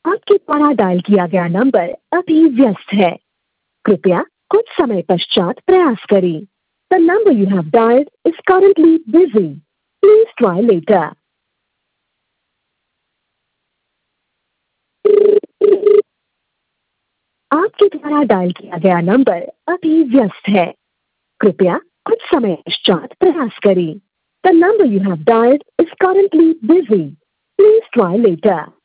आपके द्वारा डायल किया गया नंबर अभी व्यस्त है। कृपया कुछ समय पश्चात प्रयास करें। The number you have dialed is currently busy. Please try later. आपके द्वारा डायल किया गया नंबर अभी व्यस्त है। कृपया कुछ समय पश्चात प्रयास करें। The number you have dialed is currently busy. Please try later.